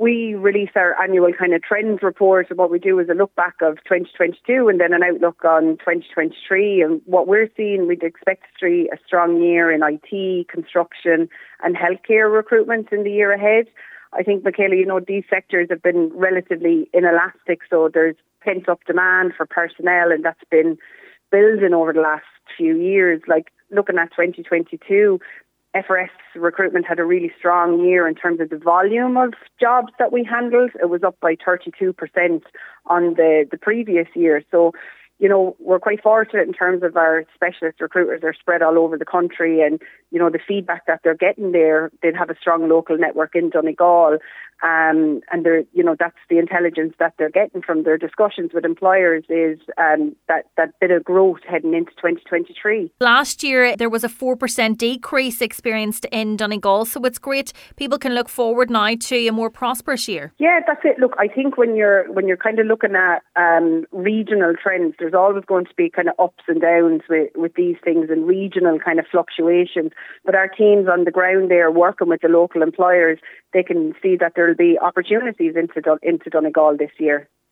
we release our annual kind of trends report, and what we do is a look back of 2022 and then an outlook on 2023. And what we're seeing, we'd expect to see a strong year in IT, construction and healthcare recruitment in the year ahead. I think, Michaela, these sectors have been relatively inelastic, so there's pent-up demand for personnel, and that's been building over the last few years. Like, looking at 2022, FRS recruitment had a really strong year in terms of the volume of jobs that we handled. It was up by 32% on the previous year. So, we're quite fortunate in terms of our specialist recruiters are spread all over the country, and, the feedback that they're getting there, they'd have a strong local network in Donegal. And they're, that's the intelligence that they're getting from their discussions with employers is that bit of growth heading into 2023. Last year, there was a 4% decrease experienced in Donegal, so it's great people can look forward now to a more prosperous year. Yeah, that's it. Look, I think when you're kind of looking at regional trends, there's always going to be kind of ups and downs with these things and regional kind of fluctuations. But our teams on the ground there working with the local employers, they can see that there'll be opportunities into Donegal this year.